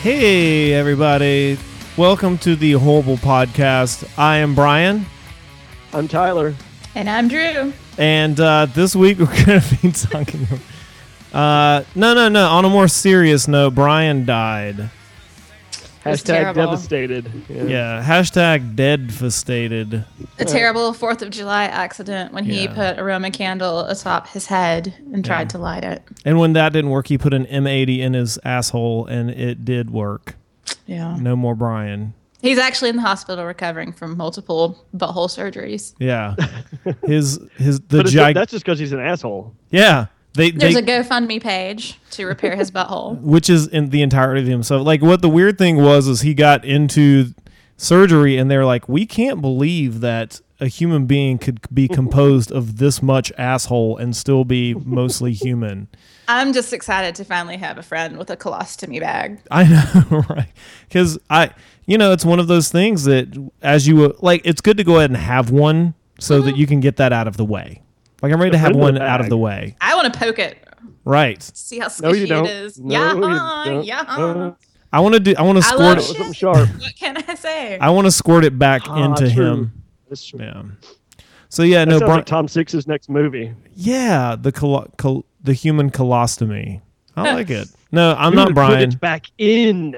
Hey, everybody. Welcome to the Horrible Podcast. I am Brian. I'm Tyler. And I'm Drew. And this week we're going to be talking... No. On a more serious note, Brian died. Hashtag devastated. Yeah. Hashtag deadfastated. A terrible 4th of July accident when he put a Roman candle atop his head and tried to light it. And when that didn't work, he put an M80 in his asshole, and it did work. Yeah. No more Brian. He's actually in the hospital recovering from multiple butthole surgeries. Yeah. That's just because he's an asshole. Yeah. There's a GoFundMe page to repair his butthole. Which is in the entirety of him. So, like, what the weird thing was he got into surgery, and they're like, we can't believe that a human being could be composed of this much asshole and still be mostly human. I'm just excited to finally have a friend with a colostomy bag. I know, right? Because it's one of those things that it's good to go ahead and have one so that you can get that out of the way. Like, I'm ready to have one out of the way. I want to poke it. Right. See how squishy it is. Yeah. I want to squirt it. Something sharp. What can I say? I want to squirt it back into true. him. That's true. Yeah. So yeah, That sounds like Tom Six's next movie. Yeah, the human colostomy. I like it. No, I'm not Brian. Put it back in.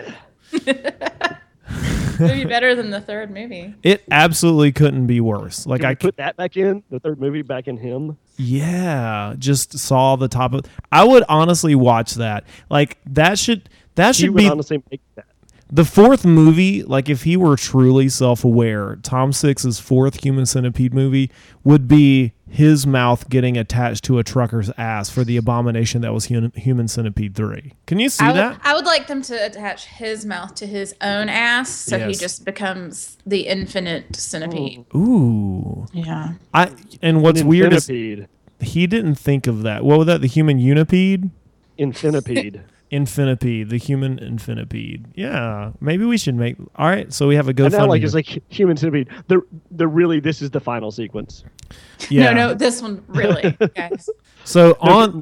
Maybe better than the third movie. It absolutely couldn't be worse. Like, I put that back in the third movie back in him. Yeah, just saw the top of. I would honestly watch that. Like, that should be honestly make that. The fourth movie. Like, if he were truly self-aware, Tom Six's fourth Human Centipede movie would be his mouth getting attached to a trucker's ass for the abomination that was Human Centipede 3. Can you see that? I would like them to attach his mouth to his own ass, so he just becomes the infinite centipede. Ooh. Yeah. And what's weird is Infinipede. he didn't think of that. What was that? The human unipede? Infinipede. Infinipede, the human infinipede. Yeah, maybe we should make. All right, so we have a GoFundMe. It's like Human Centipede. They're really, this is the final sequence. Yeah. No, this one really, guys. So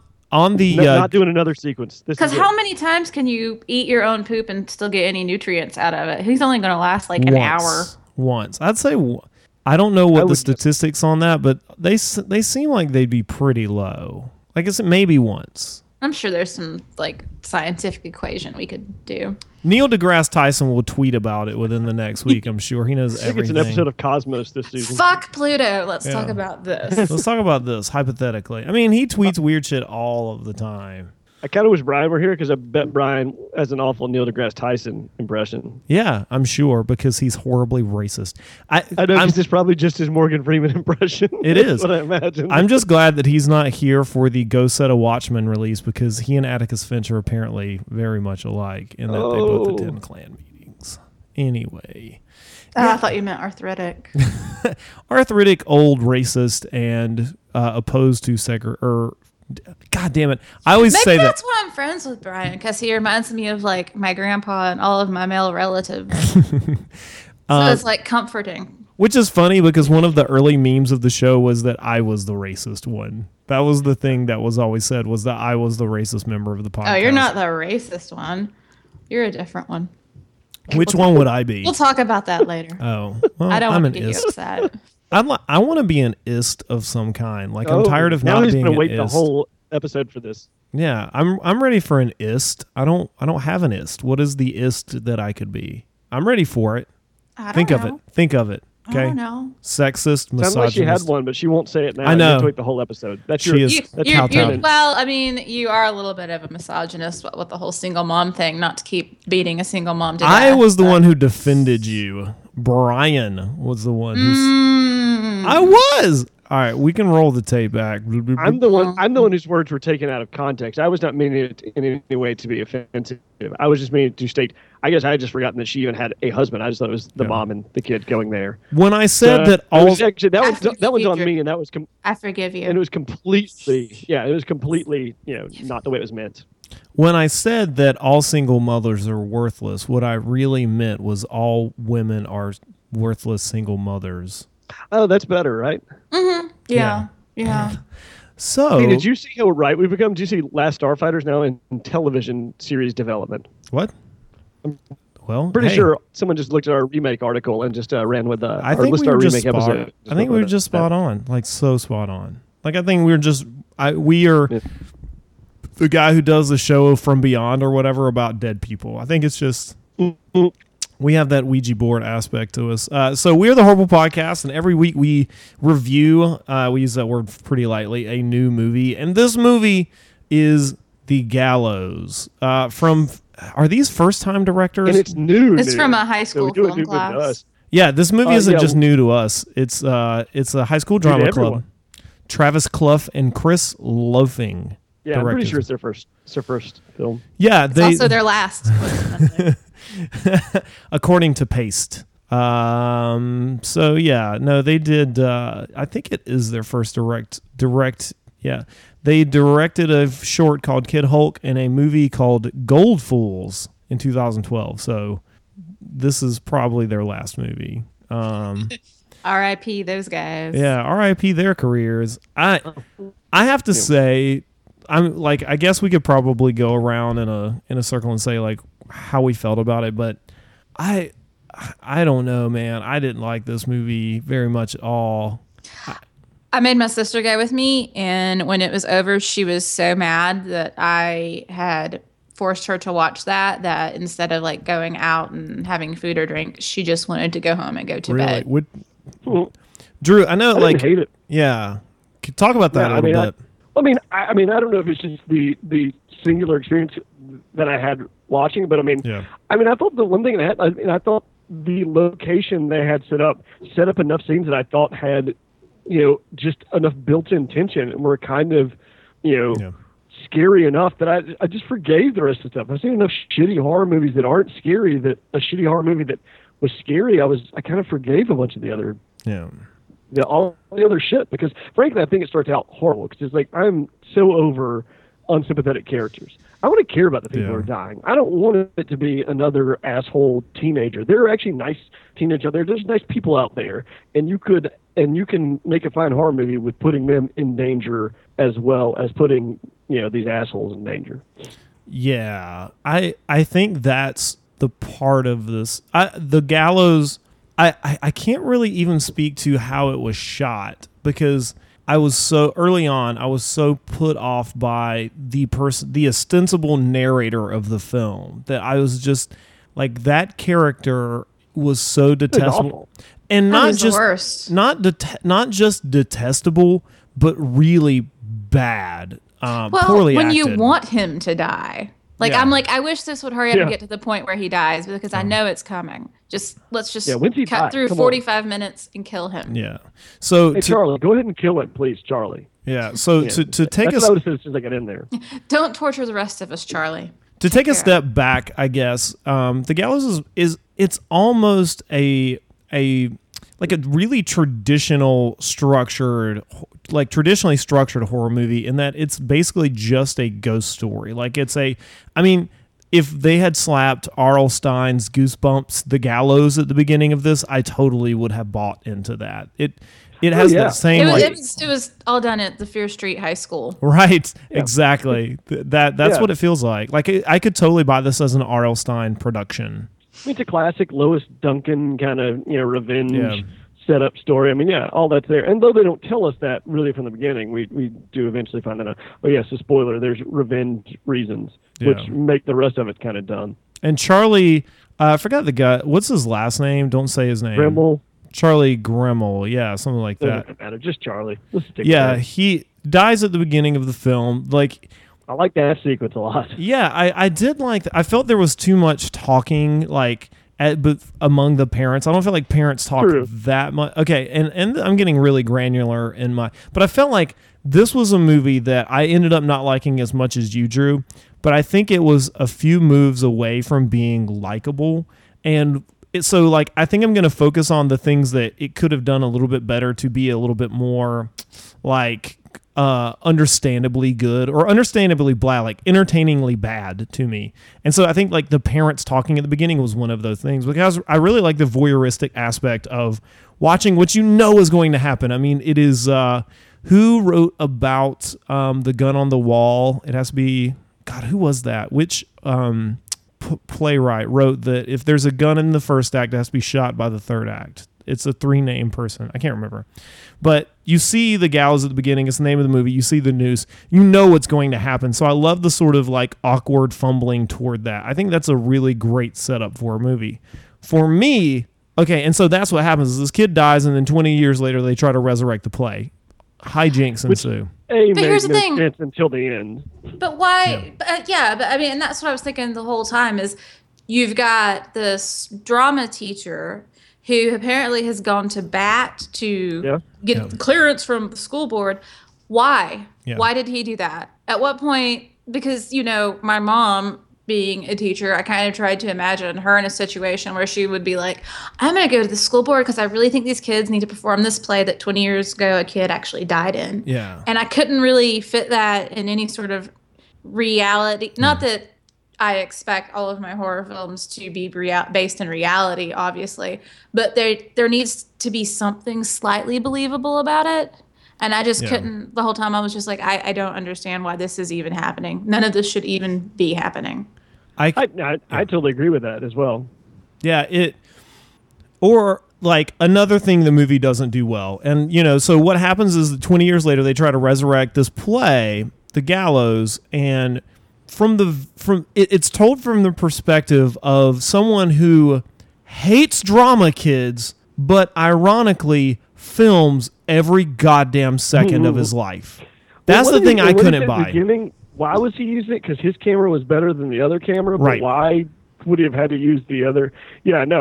on the not doing another sequence. Because how many times can you eat your own poop and still get any nutrients out of it? He's only going to last like an hour. Once, I'd say. I don't know what the statistics on that, but they seem like they'd be pretty low. I guess maybe once. I'm sure there's some like scientific equation we could do. Neil deGrasse Tyson will tweet about it within the next week. I'm sure he knows everything. It's an episode of Cosmos this season. Fuck Pluto. Let's talk about this. Let's talk about this hypothetically. I mean, he tweets weird shit all of the time. I kind of wish Brian were here because I bet Brian has an awful Neil deGrasse Tyson impression. Yeah, I'm sure, because he's horribly racist. I know this is probably just his Morgan Freeman impression. It is. What I imagine. I'm just glad that he's not here for the Go Set a Watchman release, because he and Atticus Finch are apparently very much alike in that they both attend Klan meetings. Anyway. I thought you meant arthritic. Arthritic, old, racist, and opposed to God damn it. I always say that. That's why I'm friends with Brian, because he reminds me of like my grandpa and all of my male relatives. So it's like comforting. Which is funny because one of the early memes of the show was that I was the racist one. That was the thing that was always said, was that I was the racist member of the podcast. Oh, you're not the racist one. You're a different one. Which one would I be? We'll talk about that later. Oh, well, I don't I'm want an to get you ist. upset. I want to be an ist of some kind. Like, I'm tired of not being an ist. Now he's going to wait the whole episode for this. Yeah, I'm ready for an ist. I don't have an ist. What is the ist that I could be? I'm ready for it. Think of it. Okay. I don't know. Sexist, misogynist. Sounds like she had one, but she won't say it now. I know. You have to wait the whole episode. That's well, I mean, you are a little bit of a misogynist with the whole single mom thing, not to keep beating a single mom to death. I was the one who defended you. Brian was the one who I was. All right, we can roll the tape back. I'm the one whose words were taken out of context. I was not meaning it in any way to be offensive. I was just meaning to state. I guess I had just forgotten that she even had a husband. I just thought it was the mom and the kid going there. When I said that all that was on me, and that was I forgive you. And it was completely not the way it was meant. When I said that all single mothers are worthless, what I really meant was all women are worthless single mothers. Oh, that's better, right? Mm-hmm. Yeah. So, hey, did you see how right we've become? Did you see Last Starfighter's now in television series development? What? Well, Pretty hey, sure someone just looked at our remake article and just ran with I think we were just spot. I think we were just spot on. on, like so spot on. Like I think we were just. We are the guy who does the show From Beyond or whatever about dead people. I think it's just. We have that Ouija board aspect to us. So we're the Horrible Podcast, and every week we review, we use that word pretty lightly, a new movie. And this movie is The Gallows. Are these first-time directors? And it's new. It's from a high school film class. Yeah, this movie isn't just new to us. It's a high school drama club. Travis Clough and Chris Loafing. Yeah, I'm pretty sure it's their first film. Yeah, it's also their last. According to Paste. So yeah, no, they did. I think it is their first direct. Yeah, they directed a short called Kid Hulk and a movie called Gold Fools in 2012. So this is probably their last movie. R.I.P. those guys. Yeah, R.I.P. their careers. I have to say, I guess we could probably go around in a circle and say like how we felt about it, but I don't know, man. I didn't like this movie very much at all. I made my sister go with me, and when it was over, she was so mad that I had forced her to watch that instead of like going out and having food or drink, she just wanted to go home and go to bed. Drew, I know, I hate it. Yeah, talk about that a little bit. I don't know if it's just the singular experience that I had watching, but I thought the one thing I thought the location they had set up enough scenes that I thought had, just enough built-in tension and were kind of, scary enough that I just forgave the rest of the stuff. I've seen enough shitty horror movies that aren't scary that a shitty horror movie that was scary, I kind of forgave a bunch of the other. Yeah. All the other shit, because frankly I think it starts out horrible because it's like I'm so over unsympathetic characters. I want to care about the people who are dying. I don't want it to be another asshole teenager. There are actually nice teenagers out there. There's nice people out there, and you can make a fine horror movie with putting them in danger as well as putting these assholes in danger. Yeah, I think that's the part of this. The Gallows. I can't really even speak to how it was shot because I was so early on. I was so put off by the ostensible narrator of the film that I was just like that character was so detestable, and not just detestable, but really bad. Poorly when acted. You want him to die. I'm like, I wish this would hurry up and get to the point where he dies because I know it's coming. Let's just cut through 45 minutes and kill him. Yeah. So Charlie, go ahead and kill him, please, Charlie. Yeah. So to take us, that's what I would say as soon as I get in there. Don't torture the rest of us, Charlie. To take a step back, I guess The Gallows is it's almost a really traditionally structured horror movie in that it's basically just a ghost story. If they had slapped R.L. Stein's Goosebumps, The Gallows at the beginning of this, I totally would have bought into that. It has that same. It was all done at the Fear Street High School. Right. Yeah. Exactly. That's what it feels like. Like I could totally buy this as an R.L. Stein production. It's a classic Lois Duncan kind of revenge setup story. All that's there. And though they don't tell us that really from the beginning, we do eventually find that out. Oh yes, a spoiler. There's revenge reasons, which make the rest of it kind of dumb. And Charlie, I forgot the guy. What's his last name? Don't say his name. Grimmel. Charlie Grimmel. Yeah, something like that. Doesn't matter. Just Charlie. He dies at the beginning of the film. I like that sequence a lot. Yeah, I did like that. I felt there was too much talking, but among the parents. I don't feel like parents talk that much. Okay, and I'm getting really granular but I felt like this was a movie that I ended up not liking as much as you, Drew, but I think it was a few moves away from being likable. And I think I'm going to focus on the things that it could have done a little bit better to be a little bit more understandably good or understandably bad, entertainingly bad to me. And so I think the parents talking at the beginning was one of those things because I really like the voyeuristic aspect of watching what is going to happen. It is who wrote about the gun on the wall? It has to be, God, who was that? Which playwright wrote that if there's a gun in the first act, it has to be shot by the third act. It's a 3-name person. I can't remember. But you see the gallows at the beginning. It's the name of the movie. You see the noose. You know what's going to happen. So I love the sort of like awkward fumbling toward that. I think that's a really great setup for a movie. For me, okay, and so that's what happens is this kid dies, and then 20 years later, they try to resurrect the play. Hijinks ensue. But here's the thing. Until the end. But why? Yeah. But I mean, and that's what I was thinking the whole time is you've got this drama teacher who apparently has gone to bat to get clearance from the school board. Why? Yeah. Why did he do that? At what point? Because, my mom being a teacher, I kind of tried to imagine her in a situation where she would be like, I'm going to go to the school board because I really think these kids need to perform this play that 20 years ago a kid actually died in. Yeah. And I couldn't really fit that in any sort of reality. Not that I expect all of my horror films to be based in reality, obviously, but there needs to be something slightly believable about it. And I just couldn't, the whole time I was just like, I don't understand why this is even happening. None of this should even be happening. I totally agree with that as well. Yeah, or like another thing the movie doesn't do well. And, so what happens is that 20 years later, they try to resurrect this play, The Gallows, and it's told from the perspective of someone who hates drama kids, but ironically films every goddamn second of his life. That's the thing I couldn't buy. Why was he using it? Because his camera was better than the other camera. But right. Why would he have had to use the other? Yeah, no.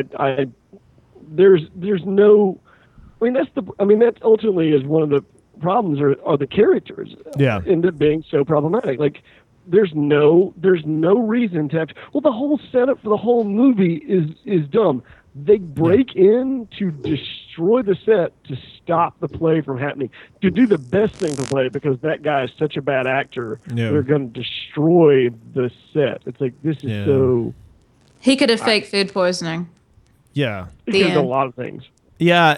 There's no. That ultimately is one of the problems. Are the characters? Yeah. End up being so problematic. Like, there's no reason to have. The whole setup for the whole movie is dumb. They break in to destroy the set to stop the play from happening, to do the best thing for play because that guy is such a bad actor. Yeah. They're going to destroy the set. It's like, this is so... He could have faked food poisoning. Yeah. He could have done a lot of things. Yeah,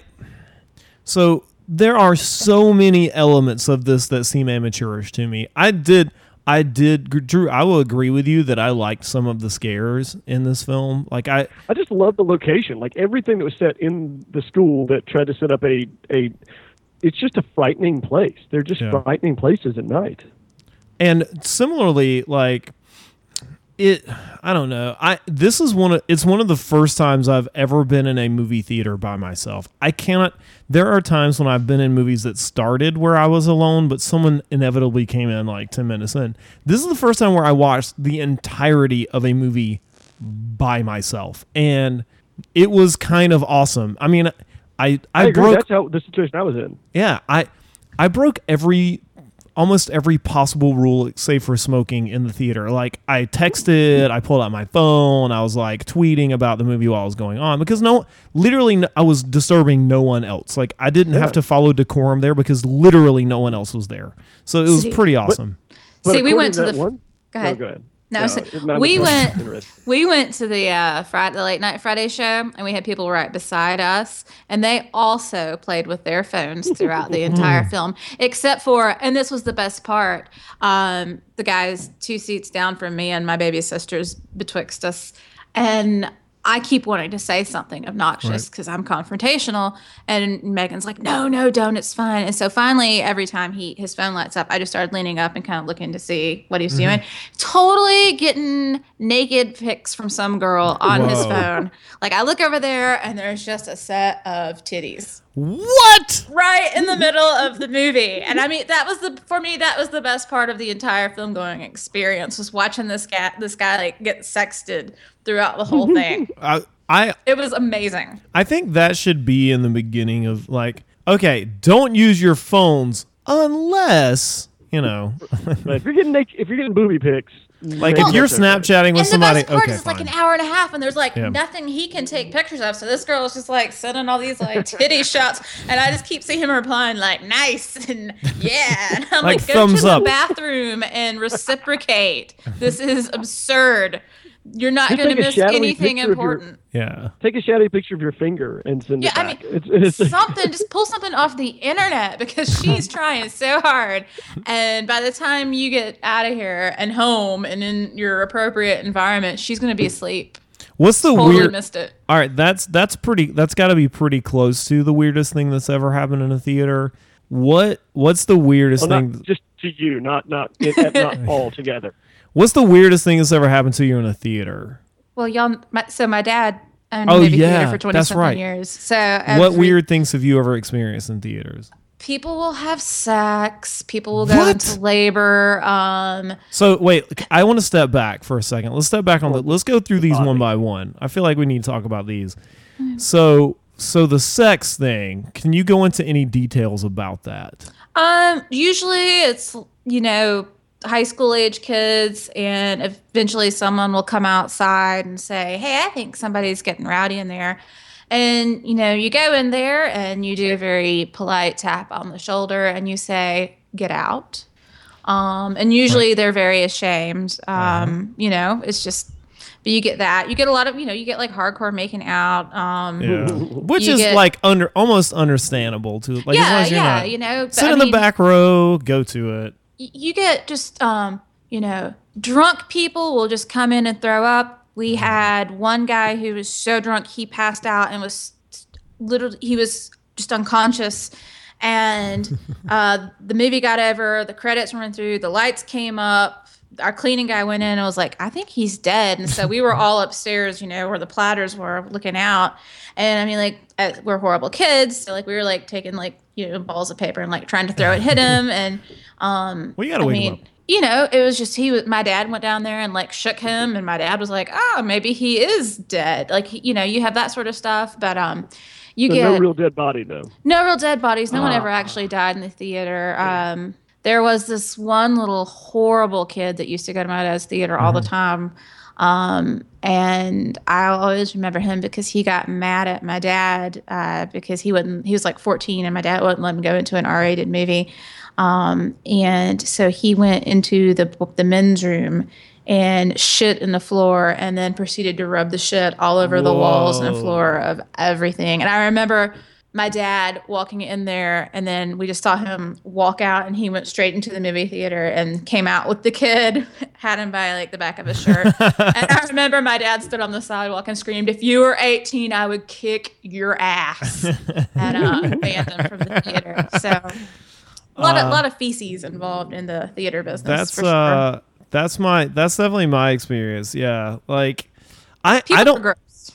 So there are so many elements of this that seem amateurish to me. I did, Drew, I will agree with you that I liked some of the scares in this film. Like I just love the location. Like everything that was set in the school that tried to set up it's just a frightening place. They're just frightening places at night. And similarly, like I don't know. It's one of the first times I've ever been in a movie theater by myself. There are times when I've been in movies that started where I was alone, but someone inevitably came in like 10 minutes in. This is the first time where I watched the entirety of a movie by myself. And it was kind of awesome. I mean, I broke... That's how the situation I was in. Yeah. I broke almost every possible rule save for smoking in the theater. Like I texted, I pulled out my phone, I was like tweeting about the movie while it was going on because I was disturbing no one else. Like I didn't have to follow decorum there because literally no one else was there. So it was pretty awesome. But we went to the one. Go ahead. Go ahead. No, we went to the late night Friday show, and we had people right beside us, and they also played with their phones throughout the entire film, except for, and this was the best part, the guys 2 seats down from me and my baby sisters betwixt us, and I keep wanting to say something obnoxious because I'm confrontational, and Megan's like, no, don't, it's fine. And so finally, every time his phone lights up, I just started leaning up and kind of looking to see what he's doing. Totally getting naked pics from some girl on his phone. Like I look over there and there's just a set of titties. What? Right in the middle of the movie. And I mean, for me, that was the best part of the entire film going experience, was watching this guy like get sexted throughout the whole thing. It was amazing. I think that should be in the beginning of like, okay, don't use your phones unless, But if you're getting booby pics, like if you're Snapchatting with somebody, the best part is okay, it's like an hour and a half, and there's like nothing he can take pictures of. So this girl is just like sending all these like titty shots, and I just keep seeing him replying like "nice" and "yeah," and I'm like, "Go to the bathroom and reciprocate. This is absurd." you're not going to miss anything important. Yeah. Take a shadowy picture of your finger and send it back. It's something, just pull something off the internet because she's trying so hard. And by the time you get out of here and home and in your appropriate environment, she's going to be asleep. What's the totally weird? Missed it. All right, that's got to be pretty close to the weirdest thing that's ever happened in a theater. What's the weirdest thing? Not just to you, not all together. What's the weirdest thing that's ever happened to you in a theater? Well, my dad owned a movie theater for 27 years. So what weird things have you ever experienced in theaters? People will have sex. People will go into labor. So wait, I want to step back for a second. Let's step back let's go through these one by one. I feel like we need to talk about these. So the sex thing, can you go into any details about that? Usually it's, high school age kids, and eventually someone will come outside and say, hey, I think somebody's getting rowdy in there. And, you go in there and you do a very polite tap on the shoulder and you say, get out. And usually they're very ashamed. It's just, but you get that. You get a lot of, you get like hardcore making out. Which is like almost understandable too. Like, as long as you're not, sit in the back row, go to it. You get just, drunk people will just come in and throw up. We had one guy who was so drunk he passed out and he was just unconscious. And the movie got over, the credits went through, the lights came up. Our cleaning guy went in and was like, I think he's dead. And so we were all upstairs, where the platters were looking out. And we're horrible kids. So we were taking balls of paper and trying to throw it, hit him. And well, you gotta wake him up. It was just my dad went down there and shook him, and my dad was like, oh, maybe he is dead. You have that sort of stuff, but no real dead body though. No real dead bodies. No one ever actually died in the theater. There was this one little horrible kid that used to go to my dad's theater all the time. And I always remember him because he got mad at my dad because he was 14 and my dad wouldn't let him go into an R-rated movie. And so he went into the men's room and shit in the floor and then proceeded to rub the shit all over the walls and floor of everything. And I remember my dad walking in there, and then we just saw him walk out, and he went straight into the movie theater and came out with the kid, had him by the back of his shirt. And I remember my dad stood on the sidewalk and screamed, if you were 18, I would kick your ass, and banned him from the theater. So a lot of feces involved in the theater business. That's definitely my experience. Yeah. I don't, are gross.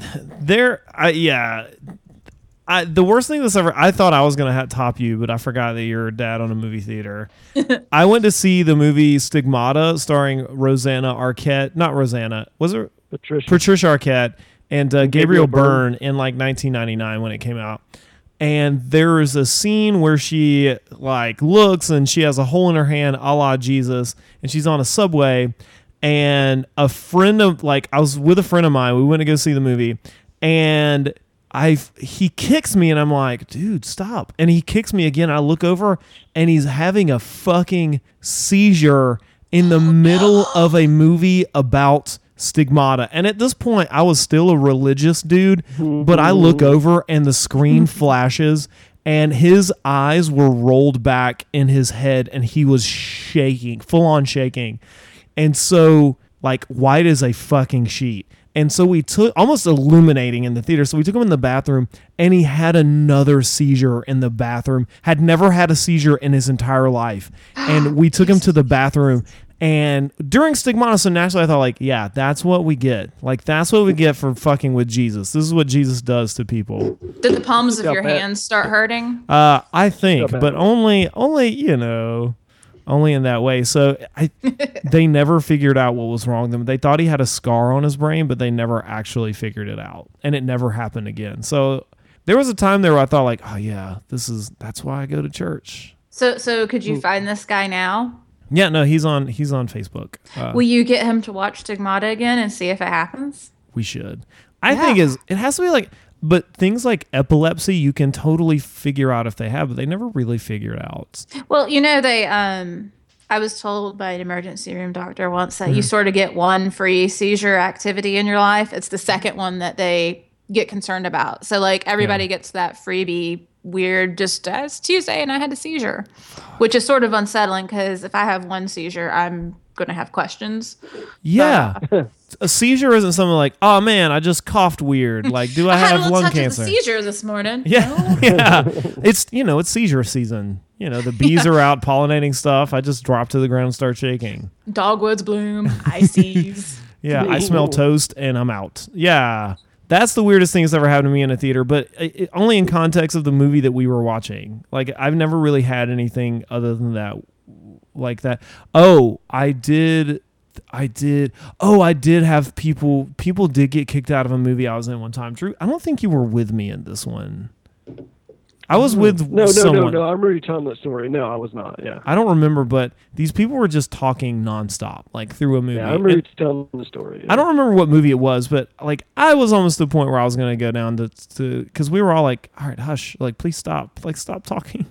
The worst thing that's ever, I thought I was going to top you, but I forgot that you're a dad on a movie theater. I went to see the movie Stigmata starring Rosanna Arquette. Not Rosanna. Was it? Patricia Arquette and Gabriel Byrne in 1999 when it came out. And there's a scene where she looks and she has a hole in her hand a la Jesus, and she's on a subway, and I was with a friend of mine. We went to go see the movie, and he kicks me, and I'm like, dude, stop. And he kicks me again. I look over, and he's having a fucking seizure in the middle of a movie about Stigmata. And at this point, I was still a religious dude, but I look over, and the screen flashes, and his eyes were rolled back in his head, and he was shaking, full on shaking. And so, white as a fucking sheet. And so we took, almost illuminating in the theater, so we took him in the bathroom, and he had another seizure in the bathroom, had never had a seizure in his entire life. And we took him to the bathroom, and during Stigmata, so naturally I thought, that's what we get. That's what we get for fucking with Jesus. This is what Jesus does to people. Did the palms of your hands start hurting? I think, but only, only in that way. So they never figured out what was wrong with him. They thought he had a scar on his brain, but they never actually figured it out. And it never happened again. So there was a time there where I thought that's why I go to church. So could you find this guy now? Yeah, no, he's on Facebook. Will you get him to watch Stigmata again and see if it happens? We should. I think it has to be but things like epilepsy, you can totally figure out if they have, but they never really figure it out. Well, they, I I was told by an emergency room doctor once that you sort of get one free seizure activity in your life. It's the second one that they get concerned about. So like everybody gets that freebie weird, just it's Tuesday and I had a seizure, which is sort of unsettling because if I have one seizure, I'm going to have questions. Yeah. A seizure isn't something like, oh man, I just coughed weird. Like, do I have lung cancer? Of a seizure this morning. Yeah. No. Yeah. It's seizure season. The bees are out pollinating stuff. I just drop to the ground and start shaking. Dogwoods bloom. I seize. Yeah. I smell toast and I'm out. Yeah. That's the weirdest thing that's ever happened to me in a theater, but only in context of the movie that we were watching. Like, I've never really had anything other than that, like that. Oh, I did have people did get kicked out of a movie I was in one time. Drew, I don't think you were with me in this one. I was with someone. No. I remember you telling that story. No, I was not. Yeah. I don't remember, but these people were just talking nonstop, like through a movie. Yeah, I remember you telling the story. Yeah. I don't remember what movie it was, but like I was almost to the point where I was going to go down to because we were all like, all right, hush, like please stop, like stop talking.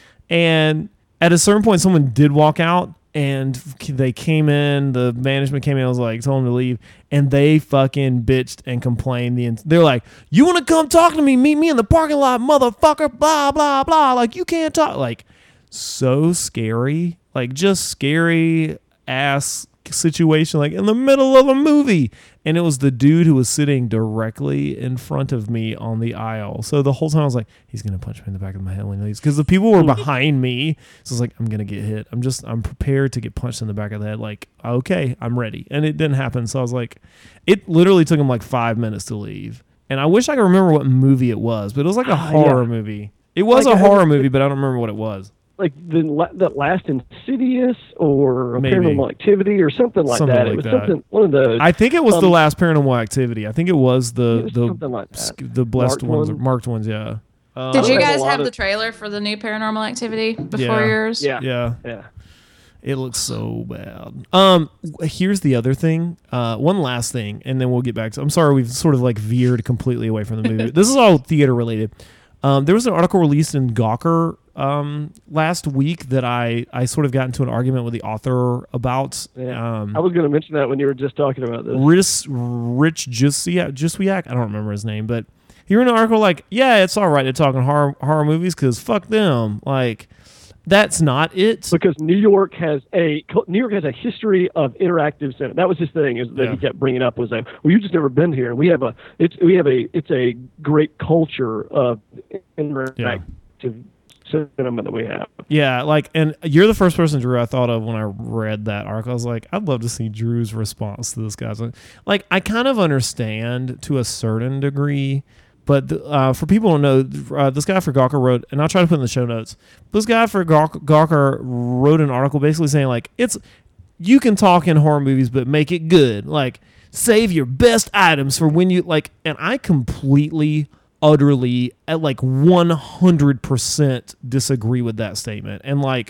And at a certain point, someone did walk out. And they came in, the management came in, I was like, told them to leave. And they fucking bitched and complained. They're like, you want to come talk to me? Meet me in the parking lot, motherfucker, blah, blah, blah. Like, you can't talk. Like, so scary. Like, just scary ass situation, like in the middle of a movie. And it was the dude who was sitting directly in front of me on the aisle. So the whole time I was like, he's going to punch me in the back of my head when he leaves. Because the people were behind me. So I was like, I'm going to get hit. I'm prepared to get punched in the back of the head. Like, okay, I'm ready. And it didn't happen. So I was like, it literally took him like 5 minutes to leave. And I wish I could remember what movie it was, but it was like a horror movie. It was like a horror movie, but I don't remember what it was. Like the last Insidious or Paranormal Activity or something like that. Like it was something, one of those. I think it was the last Paranormal Activity. I think it was the like blessed marked ones. Yeah. Did you guys have the trailer for the new Paranormal Activity before yours? Yeah. It looks so bad. Here's the other thing. One last thing, and then we'll get back to. I'm sorry, we've sort of like veered completely away from the movie. This is all theater related. There was an article released in Gawker last week that I sort of got into an argument with the author about. I was going to mention that when you were just talking about this. Rich Juswiak, I don't remember his name, but he wrote an article like, yeah, it's all right to talk in horror movies because fuck them. Like, that's not it. Because New York has a history of interactive cinema. That was his thing, is that he kept bringing up was that, well, you've just never been here. It's a great culture of interactive cinema that we have. Yeah, like, and you're the first person, Drew, I thought of when I read that article. I was like, I'd love to see Drew's response to this guy's. Like, I kind of understand to a certain degree, but for people who know, this guy for Gawker wrote, and I'll try to put in the show notes, this guy for Gawker wrote an article basically saying, like, you can talk in horror movies, but make it good. Like, save your best items for when you, like, and I completely, utterly, at like 100% disagree with that statement. And like,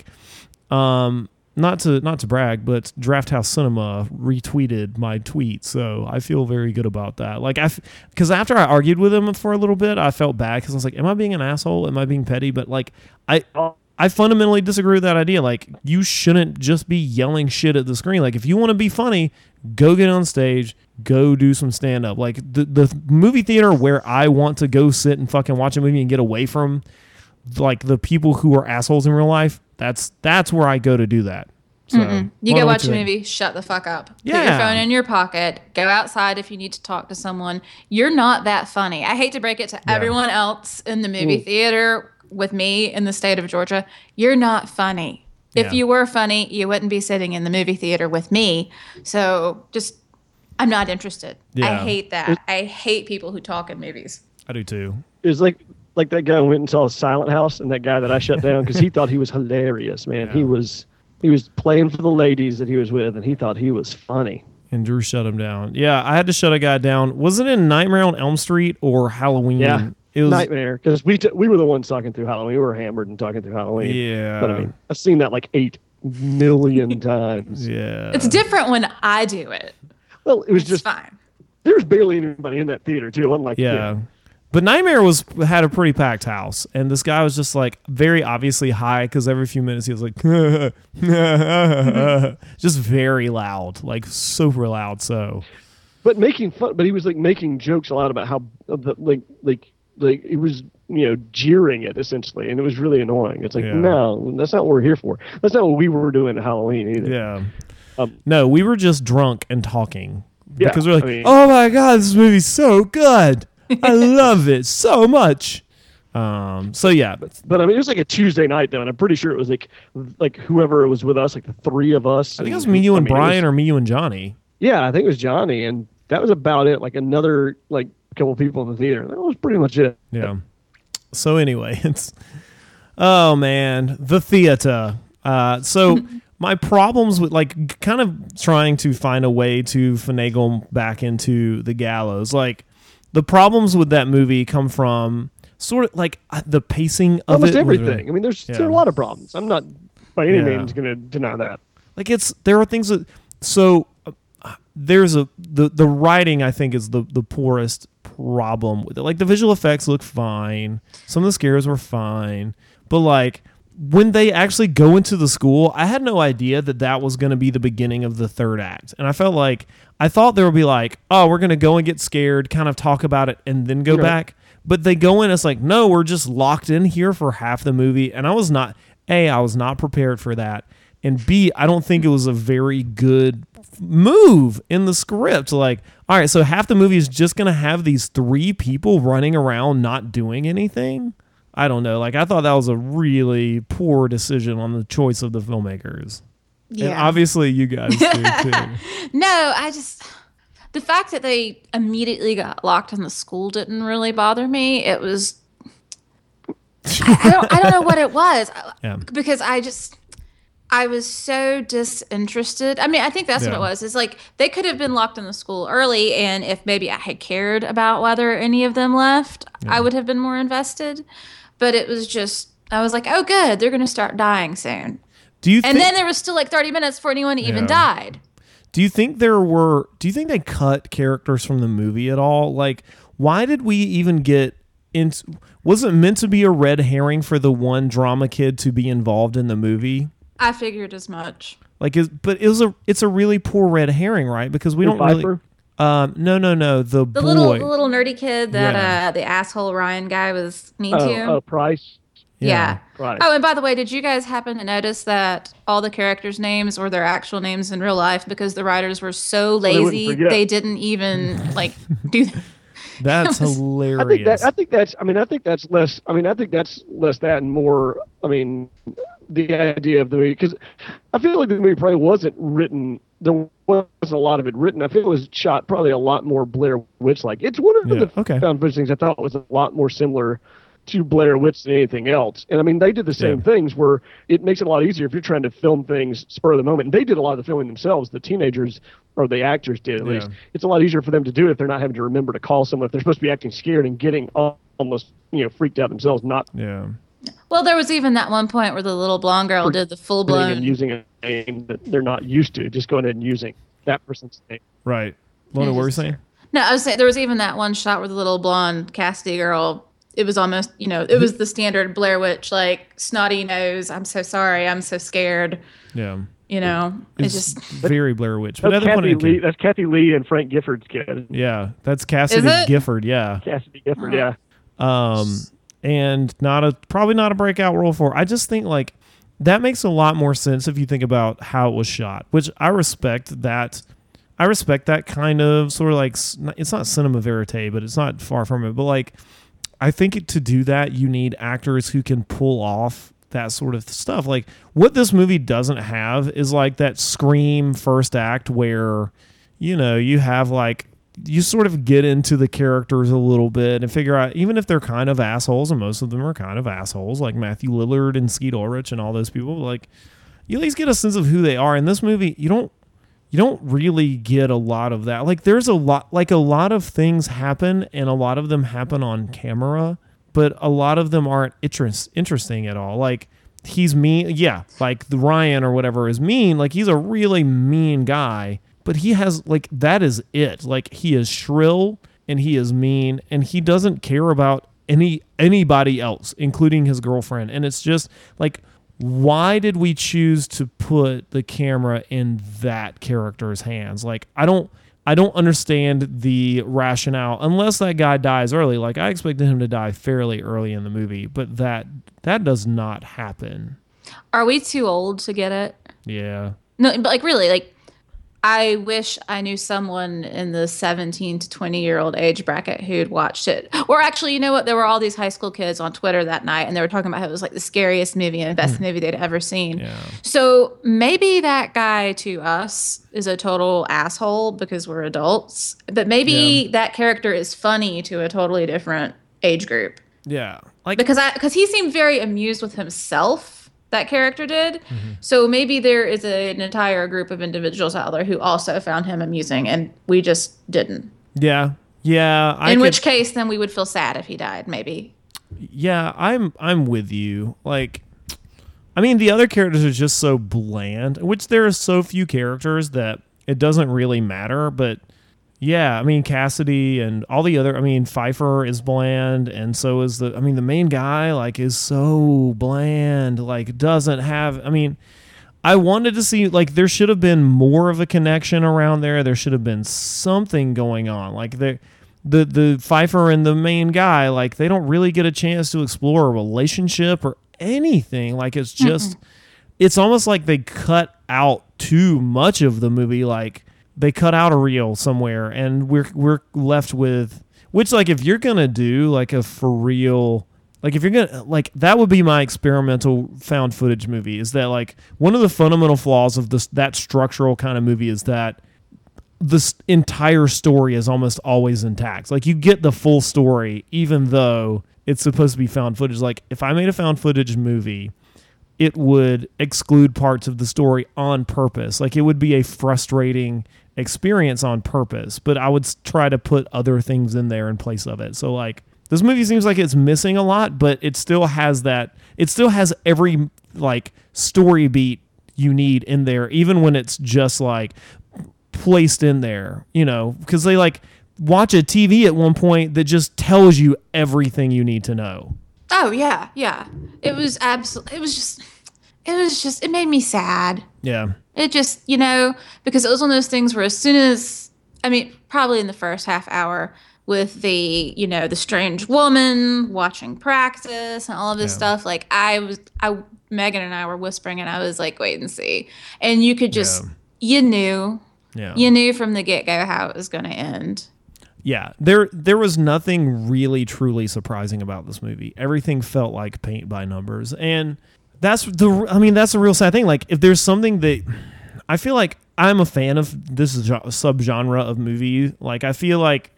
not to brag, but Draft House Cinema retweeted my tweet, so I feel very good about that. Like, because after I argued with him for a little bit, I felt bad because I was like, am I being an asshole? Am I being petty? But like, I fundamentally disagree with that idea. Like, you shouldn't just be yelling shit at the screen. Like, if you want to be funny, go get on stage, go do some stand-up. Like, the movie theater where I want to go sit and fucking watch a movie and get away from, like, the people who are assholes in real life, that's where I go to do that. So, you go watch a movie, shut the fuck up. Yeah. Put your phone in your pocket, go outside if you need to talk to someone. You're not that funny. I hate to break it to everyone else in the movie theater with me in the state of Georgia. You're not funny. If you were funny, you wouldn't be sitting in the movie theater with me. So just, I'm not interested. I hate that. I hate people who talk in movies. I do too. It was like that guy who went and saw Silent House, and that guy that I shut down because he thought he was hilarious, man. Yeah. He was playing for the ladies that he was with, and he thought he was funny. And Drew shut him down. Yeah, I had to shut a guy down. Was it in Nightmare on Elm Street or Halloween? Yeah, it was Nightmare, because we were the ones talking through Halloween. We were hammered and talking through Halloween. Yeah. But I mean, I've seen that like 8 million times. Yeah. It's different when I do it. Well, it's just fine. There was barely anybody in that theater, too, unlike yeah. But Nightmare had a pretty packed house, and this guy was just like very obviously high because every few minutes he was like, just very loud, like super loud. So, but making fun, but he was like making jokes a lot about how like it was jeering it essentially, and it was really annoying. It's like no, that's not what we're here for. That's not what we were doing at Halloween either. Yeah, no, we were just drunk and talking because we're like, oh my god, this movie's so good. I love it so much. So yeah, but I mean, it was like a Tuesday night though, and I'm pretty sure it was like whoever was with us, like the three of us. I think it was me, you, and Brian, or me, you, and Johnny. Yeah, I think it was Johnny, and that was about it. Like another couple of people in the theater. That was pretty much it. Yeah. So anyway, oh man, the theater. So my problems with kind of trying to find a way to finagle back into the gallows, the problems with that movie come from sort of the pacing of almost everything. I mean, there are a lot of problems. I'm not by any means going to deny that. There are things that there's the writing I think is the poorest problem with it. The visual effects look fine, some of the scares were fine, but when they actually go into the school, I had no idea that was going to be the beginning of the third act. And I thought there would be oh, we're going to go and get scared, kind of talk about it, and then go back. But they go in, it's no, we're just locked in here for half the movie. And I was not prepared for that. And B, I don't think it was a very good move in the script. All right, so half the movie is just going to have these three people running around not doing anything. I don't know. I thought that was a really poor decision on the choice of the filmmakers. Yeah. And obviously you guys do too. No, the fact that they immediately got locked in the school didn't really bother me. It was, I don't know what it was. Yeah. Because I was so disinterested. I mean, I think that's what it was. It's they could have been locked in the school early, and if maybe I had cared about whether any of them left, I would have been more invested. But it was just, I was like, oh, good, they're going to start dying soon. And then there was still 30 minutes before anyone even died. Do you think they cut characters from the movie at all? Why did we even get into, was it meant to be a red herring for the one drama kid to be involved in the movie? I figured as much. It's a really poor red herring, right? Because we don't really. No. The boy. little nerdy kid that the asshole Ryan guy was mean to. Oh, Price. Yeah. Right. Oh, and by the way, did you guys happen to notice that all the characters' names were their actual names in real life because the writers were so lazy they didn't even do that? That's hilarious. I think that's less that and more. I mean, the idea of the movie, because I feel like the movie probably wasn't written. There wasn't a lot of it written. I feel it was shot probably a lot more Blair Witch like. It's one of the found footage things I thought was a lot more similar to Blair Witch than anything else. And I mean, they did the same things where it makes it a lot easier if you're trying to film things spur of the moment. And they did a lot of the filming themselves. The teenagers, or the actors did at least. It's a lot easier for them to do it if they're not having to remember to call someone, if they're supposed to be acting scared and getting almost freaked out themselves. Well, there was even that one point where the little blonde girl did the full blown and using a name that they're not used to, just going ahead and using that person's name. Right. Lona, what were you saying? No, I was saying there was even that one shot where the little blonde Cassidy girl, it was almost, it was the standard Blair Witch, snotty nose. I'm so sorry. I'm so scared. Yeah. It's just very Blair Witch. But that's Kathy Lee and Frank Gifford's kid. Yeah. That's Cassidy Gifford. Yeah. Cassidy Gifford. Yeah. And probably not a breakout role for. I just think that makes a lot more sense if you think about how it was shot, which I respect that. I respect that kind of sort of it's not cinema verite, but it's not far from it. But I think to do that, you need actors who can pull off that sort of stuff. What this movie doesn't have is that Scream first act where, you have you sort of get into the characters a little bit and figure out, even if they're kind of assholes, and most of them are kind of assholes, like Matthew Lillard and Skeet Ulrich and all those people, you at least get a sense of who they are. In this movie, you don't really get a lot of that. There's a lot of things happen, and a lot of them happen on camera, but a lot of them aren't interesting at all. He's mean. Yeah. The Ryan or whatever is mean. He's a really mean guy, but he has that is it. He is shrill and he is mean, and he doesn't care about anybody else, including his girlfriend. And it's just like, why did we choose to put the camera in that character's hands? Like, I don't understand the rationale unless that guy dies early. Like, I expected him to die fairly early in the movie, but that does not happen. Are we too old to get it? Yeah. No, but like really, like I wish I knew someone in the 17 to 20-year-old age bracket who'd watched it. Or actually, you know what? There were all these high school kids on Twitter that night, and they were talking about how it was like the scariest movie and best movie they'd ever seen. Yeah. So maybe that guy to us is a total asshole because we're adults, but maybe that character is funny to a totally different age group. Yeah. Like, because he seemed very amused with himself. That character did. So maybe there is an entire group of individuals out there who also found him amusing, and we just didn't. Yeah. In which case, then we would feel sad if he died, maybe. Yeah, I'm with you. Like, I mean, the other characters are just so bland, which there are so few characters that it doesn't really matter, but yeah, I mean, Cassidy and all the other, I mean, Pfeiffer is bland, and so is the main guy, like, is so bland, like, doesn't have, I mean, I wanted to see, like, there should have been more of a connection around there. There should have been something going on. Like, the Pfeiffer and the main guy, like, they don't really get a chance to explore a relationship or anything. Like, it's just, it's almost like they cut out too much of the movie, like, they cut out a reel somewhere, and we're left with, which, like, if you're gonna do like a for real, like, if you're gonna, like, that would be my experimental found footage movie, is that, like, one of the fundamental flaws of that structural kind of movie is that this entire story is almost always intact. Like, you get the full story even though it's supposed to be found footage. Like, if I made a found footage movie, it would exclude parts of the story on purpose. Like, it would be a frustrating experience on purpose, but I would try to put other things in there in place of it. So, like, this movie seems like it's missing a lot, but it still has every, like, story beat you need in there, even when it's just, like, placed in there, you know, because they, like, watch a TV at one point that just tells you everything you need to know. Oh yeah. It made me sad. Yeah. It just, you know, because it was one of those things where as soon as, I mean, probably in the first half hour with the, you know, the strange woman watching practice and all of this stuff, like, Megan and I were whispering, and I was like, wait and see. And you could just, you knew from the get-go how it was going to end. Yeah, there was nothing really truly surprising about this movie. Everything felt like paint by numbers, and that's a real sad thing. Like, if there's something that I feel like I'm a fan of this subgenre of movie, like, I feel like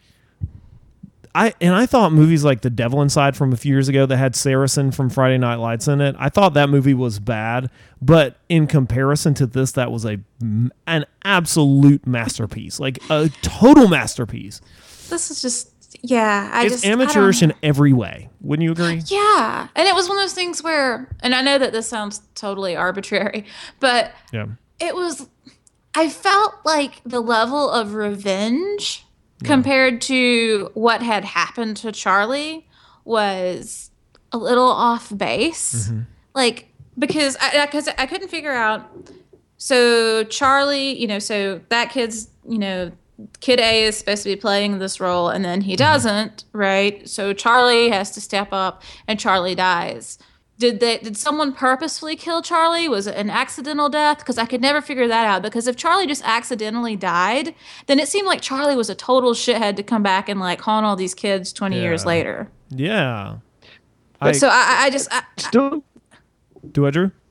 I thought movies like The Devil Inside from a few years ago that had Saracen from Friday Night Lights in it, I thought that movie was bad, but in comparison to this, that was an absolute masterpiece, like a total masterpiece. This is just, it's amateurish in every way. Wouldn't you agree? Yeah. And it was one of those things where, and I know that this sounds totally arbitrary, but it was, I felt like the level of revenge compared to what had happened to Charlie was a little off base. Like, because I couldn't figure out, so Charlie, you know, so that kid's, you know, Kid A is supposed to be playing this role, and then he doesn't, right? So Charlie has to step up, and Charlie dies. Did someone purposefully kill Charlie? Was it an accidental death? Because I could never figure that out. Because if Charlie just accidentally died, then it seemed like Charlie was a total shithead to come back and, like, haunt all these kids 20 years later. Yeah. So I just... Do I, Drew?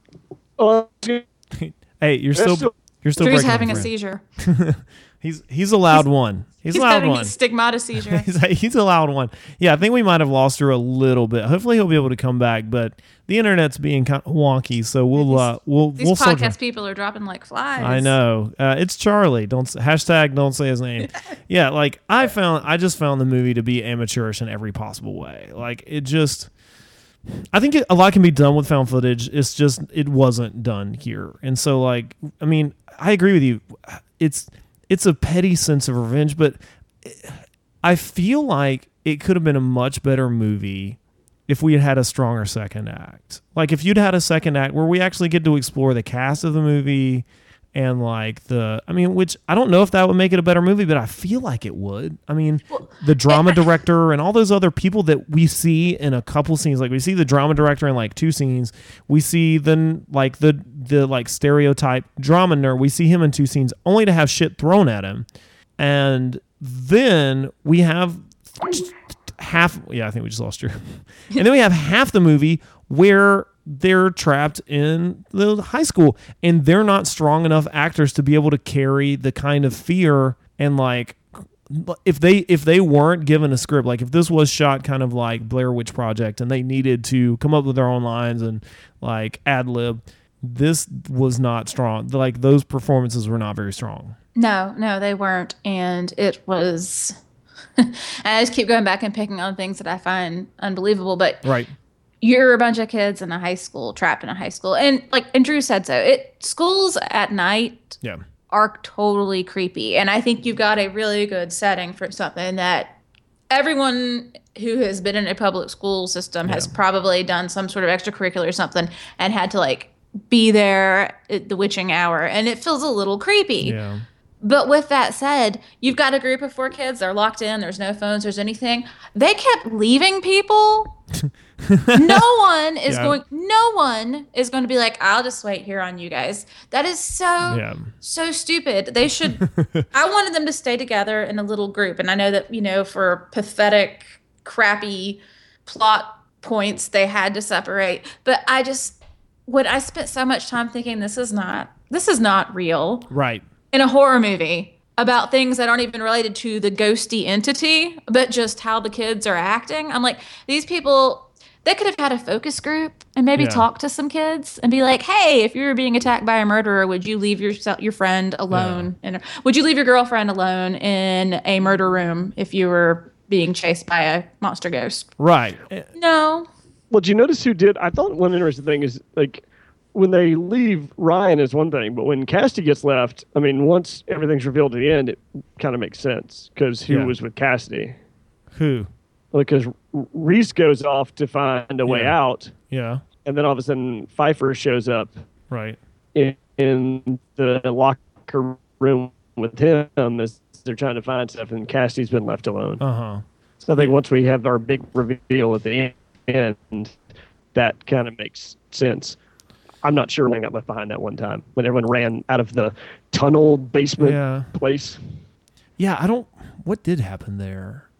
Hey, you're still Drew's having a seizure. He's a loud one. He's a loud having one. A stigmata seizure. he's a loud one. Yeah, I think we might have lost her a little bit. Hopefully he'll be able to come back, but the internet's being kind of wonky, so we'll these podcast people are dropping like flies. I know. It's Charlie. Don't say his name. Yeah, like, I just found the movie to be amateurish in every possible way. Like, it just, I think a lot can be done with found footage. It's just, it wasn't done here. And so, like, I mean, I agree with you. It's a petty sense of revenge, but I feel like it could have been a much better movie if we had had a stronger second act. Like if you'd had a second act where we actually get to explore the cast of the movie and like which I don't know if that would make it a better movie, but I feel like it would. I mean, the drama director and all those other people that we see in a couple scenes, like we see the drama director in like 2 scenes. We see the stereotype drama nerd. We see him in 2 scenes only to have shit thrown at him. And then we have half. Yeah, I think we just lost you. And then we have half the movie where they're trapped in the high school and they're not strong enough actors to be able to carry the kind of fear. And like, if they weren't given a script, like if this was shot kind of like Blair Witch Project and they needed to come up with their own lines and like ad lib, this was not strong. Like those performances were not very strong. No, they weren't. And it was, I just keep going back and picking on things that I find unbelievable, but right. You're a bunch of kids in a high school, trapped in a high school. And Drew said so. Schools at night are totally creepy. And I think you've got a really good setting for something that everyone who has been in a public school system has probably done some sort of extracurricular or something and had to like be there at the witching hour. And it feels a little creepy. Yeah. But with that said, you've got a group of 4 kids. They're locked in. There's no phones. There's anything. They kept leaving people. No one is going to be like, I'll just wait here on you guys. That is so stupid. They should. I wanted them to stay together in a little group. And I know that, for pathetic, crappy plot points, they had to separate. But I spent so much time thinking this is not real. Right. In a horror movie about things that aren't even related to the ghosty entity, but just how the kids are acting. I'm like, these people, they could have had a focus group and maybe talk to some kids and be like, hey, if you were being attacked by a murderer, would you leave your friend alone? And would you leave your girlfriend alone in a murder room if you were being chased by a monster ghost? Right. No. Well, did you notice who did? I thought one interesting thing is like, when they leave, Ryan is one thing, but when Cassidy gets left, I mean, once everything's revealed at the end, it kind of makes sense because who was with Cassidy? Who? Because Reese goes off to find a way out. Yeah. And then all of a sudden, Pfeiffer shows up. Right. In the locker room with him as they're trying to find stuff, and Cassidy's been left alone. Uh-huh. So I think once we have our big reveal at the end, that kind of makes sense. I'm not sure when I got left behind that one time when everyone ran out of the tunnel basement place. Yeah, what did happen there?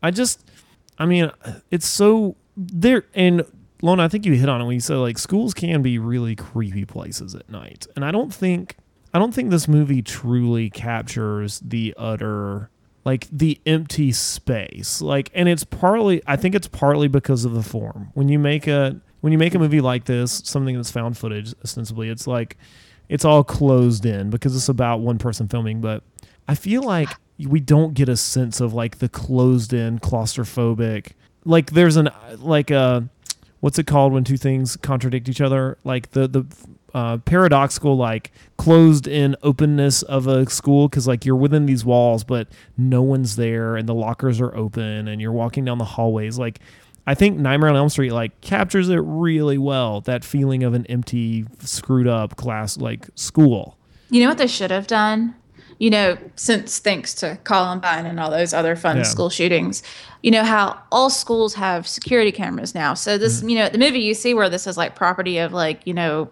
It's so there. And Lona, I think you hit on it when you said like schools can be really creepy places at night. And I don't think this movie truly captures the utter, like the empty space. Like, and I think it's partly because of the form. When you make a movie like this, something that's found footage, ostensibly, it's like, it's all closed in because it's about one person filming. But I feel like we don't get a sense of like the closed in, claustrophobic, like there's what's it called when 2 things contradict each other? Like the paradoxical, like closed in openness of a school. Cause like you're within these walls, but no one's there and the lockers are open and you're walking down the hallways. Like, I think Nightmare on Elm Street like captures it really well. That feeling of an empty, screwed up class, like school. You know what they should have done? Since thanks to Columbine and all those other fun school shootings, how all schools have security cameras now. So this, the movie you see where this is like property of like,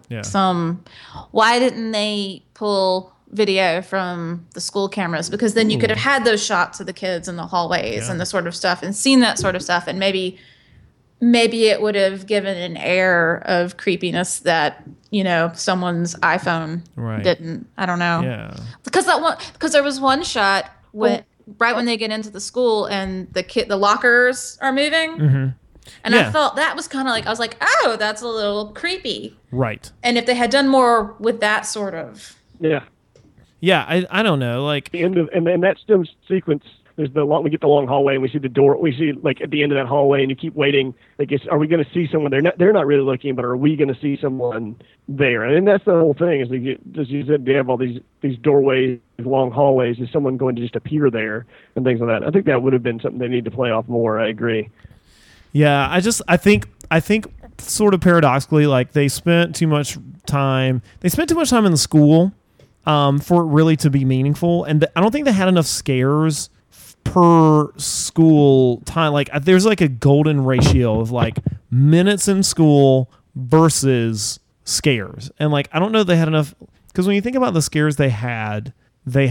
why didn't they pull video from the school cameras? Because then you could have had those shots of the kids in the hallways and the sort of stuff and seen that sort of stuff. And maybe it would have given an air of creepiness that, someone's iPhone didn't. I don't know. Yeah. Because there was one shot right when they get into the school and the lockers are moving. Mm-hmm. And I felt that was kind of like, I was like, oh, that's a little creepy. Right. And if they had done more with that sort of. Yeah. Yeah. I don't know. Like the end of, and that still sequence we get the long hallway and we see the door. We see like at the end of that hallway, and you keep waiting. Like, are we going to see someone there? They're not really looking, but are we going to see someone there? And that's the whole thing. Is as you said, they have all these doorways, long hallways. Is someone going to just appear there and things like that? I think that would have been something they need to play off more. I agree. Yeah, I think sort of paradoxically, like they spent too much time in the school for it really to be meaningful, and I don't think they had enough scares per school time. Like there's like a golden ratio of like minutes in school versus scares, and like I don't know if they had enough, because when you think about the scares they had the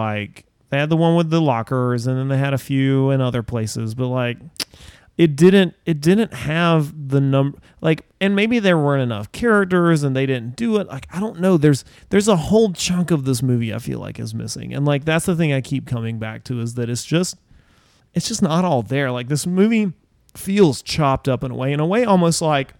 one with the lockers, and then they had a few in other places, but like it didn't have the number, like, and maybe there weren't enough characters and they didn't do it. Like, I don't know. There's a whole chunk of this movie I feel like is missing. And like, that's the thing I keep coming back to, is that it's just not all there. Like, this movie feels chopped up in a way almost like,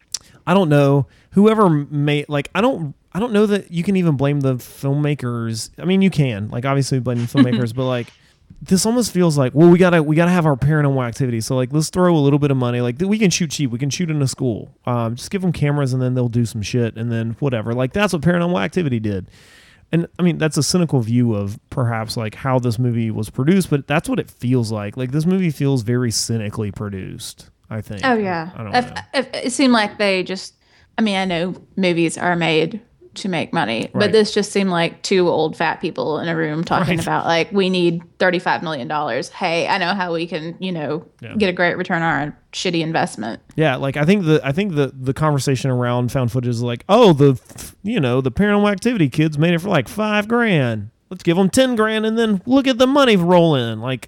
I don't know, whoever made, like, I don't know that you can even blame the filmmakers. I mean, you can, like, obviously blame the filmmakers, but like, this almost feels like, well, we gotta have our Paranormal Activity, so like let's throw a little bit of money. Like, we can shoot cheap, we can shoot in a school. Just give them cameras and then they'll do some shit and then whatever. Like, that's what Paranormal Activity did. And I mean, that's a cynical view of perhaps like how this movie was produced, but that's what it feels like. Like, this movie feels very cynically produced, I think. Oh yeah, I don't know. It seemed like they just. I mean, I know movies are made to make money, but this just seemed like two old fat people in a room talking about like, we need $35 million. Hey, I know how we can, get a great return on our shitty investment. Yeah, like I think the conversation around found footage is like, oh, the Paranormal Activity kids made it for like $5,000. Let's give them $10,000 and then look at the money roll in. Like,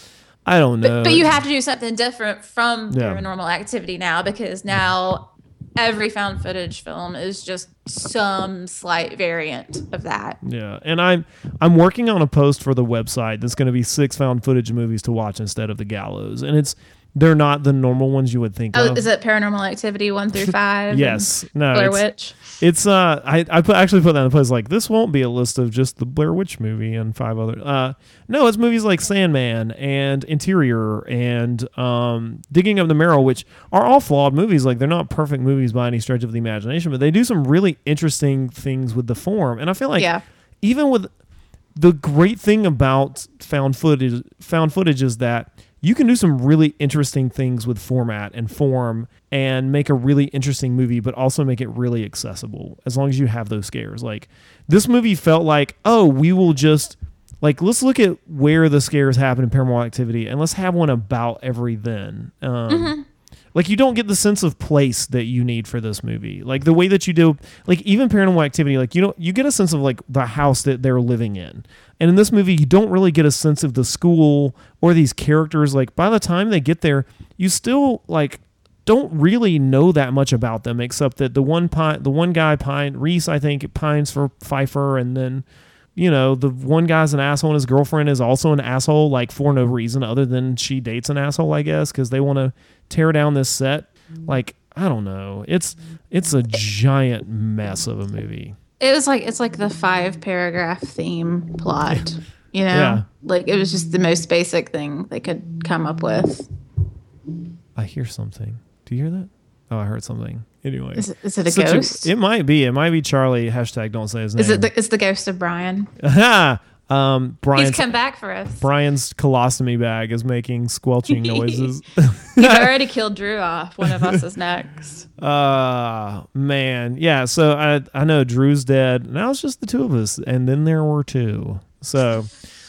I don't know. But you have to do something different from Paranormal Activity now, because now every found footage film is just some slight variant of that. Yeah, and I'm working on a post for the website that's going to be 6 found footage movies to watch instead of The Gallows, and they're not the normal ones you would think of. Is it Paranormal Activity 1 through 5? Yes. No. Blair Witch? It's I actually put that in the post, like, this won't be a list of just the Blair Witch movie and 5 other. No, it's movies like Sandman and Interior and Digging Up the Marrow, which are all flawed movies. Like, they're not perfect movies by any stretch of the imagination, but they do some really interesting things with the form. And I feel like even with the great thing about found footage is that you can do some really interesting things with format and form and make a really interesting movie, but also make it really accessible as long as you have those scares. Like, this movie felt like, oh, we will just, like, let's look at where the scares happen in Paranormal Activity and let's have one about every then. Like, you don't get the sense of place that you need for this movie. Like, the way that you do, like, even Paranormal Activity, like, you get a sense of, like, the house that they're living in. And in this movie, you don't really get a sense of the school or these characters. Like, by the time they get there, you still, like, don't really know that much about them, except that the one guy, Reese, I think, pines for Pfeiffer, and then, the one guy's an asshole and his girlfriend is also an asshole, like, for no reason other than she dates an asshole, I guess, because they want to tear down this set. Like, I don't know. It's a giant mess of a movie. It's like the 5-paragraph theme plot, Yeah. Like, it was just the most basic thing they could come up with. I hear something. Do you hear that? Oh, I heard something. Anyway. Is it a ghost? It might be. It might be Charlie. # don't say his name. It's the ghost of Brian. Brian's, he's come back for us. Brian's colostomy bag is making squelching noises. You've already killed Drew off. One of us is next. Man. Yeah, so I know Drew's dead. Now it's just the two of us. And then there were 2. So,